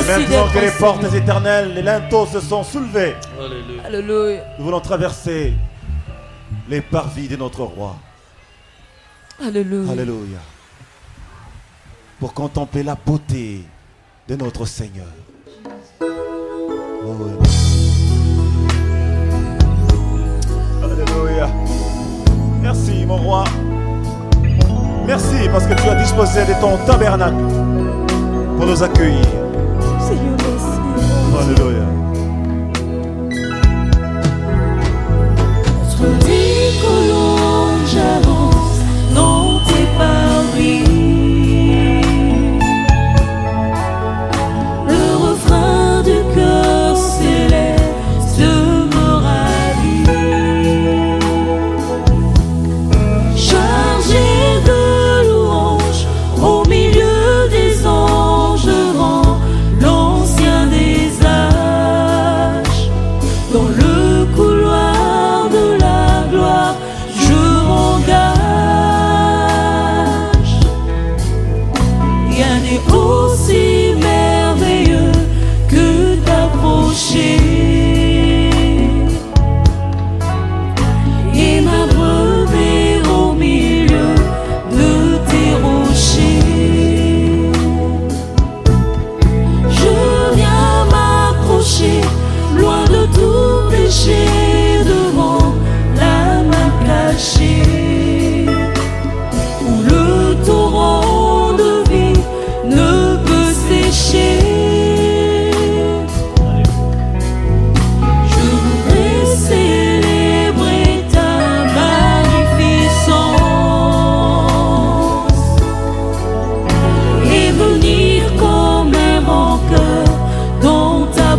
maintenant que les portes éternelles, les linteaux se sont soulevés, Alléluia. nous voulons traverser les parvis de notre roi. Alléluia. Alléluia. Pour contempler la beauté de notre Seigneur. Oh, oui. Alléluia. Merci mon roi. Merci parce que tu as disposé de ton tabernacle pour nous accueillir. Seigneur, merci. Alléluia. Notre vie que l'on j'avance dans tes parvis. Le refrain du cœur céleste me ravit. Chargé de louanges au milieu des anges, rend l'ancien des âges. Dans le couloir de la gloire, je m'engage. Rien n'est aussi merveilleux que d'approcher et m'abreuver au milieu de tes rochers. Je viens m'accrocher loin de tout péché devant la main cachée où le torrent de vie ne peut sécher. Je voudrais célébrer ta magnificence et venir comme un vainqueur dans ta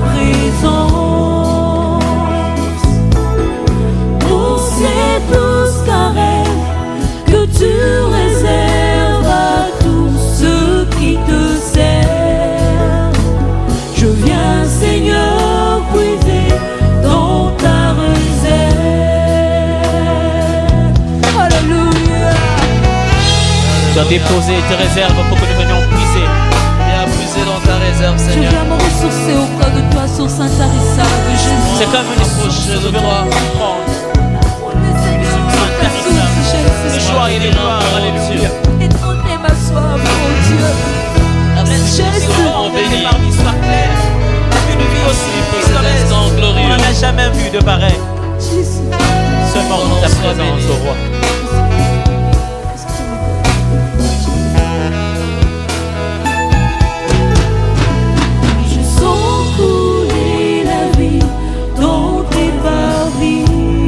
présence. Pour ces douces caresses que tu réserves à tous ceux qui te servent, je viens, Seigneur, puiser dans ta réserve. Alléluia. Tu as déposé tes réserves pour que nous venions puiser. Viens puiser dans ta réserve, Je Seigneur. viens me ressourcer auprès de toi, source intarissable, Jésus. C'est comme une source que nous venons prendre. Les joies et les gloires, alléluia. Étendez ma soif, mon Dieu. Jésus. On bénit par l'histoire claire. Une vie aussi pittoresque, on n'en a jamais vu de pareil. Jésus. Seulement dans ta présence, au roi. Je sens couler la vie dans tes parvis.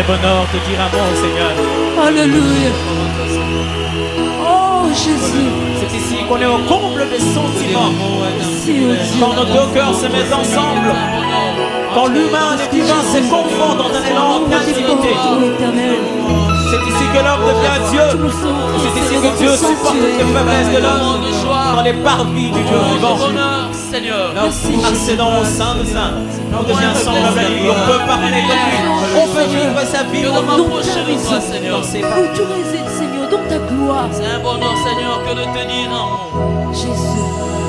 bonheur de dire un mot, Seigneur. Alléluia. Oh Jésus. C'est ici qu'on est au comble des sentiments. Merci, oh Dieu. Quand nos deux cœurs se mettent ensemble. Quand l'humain et le divin se confondent dans un élan d'intimité. C'est ici que l'homme devient Dieu. C'est ici que Dieu supporte les faiblesses de l'homme dans les parvis du Dieu vivant. Seigneur. Accédons au sein de saints. On devient semblable à lui. On peut parler comme lui. On peut vivre sa vie. Que de m'approcher de toi, Seigneur. Où tu résides, Seigneur, dans ta gloire. C'est un bonheur, Seigneur, que de tenir en Jésus.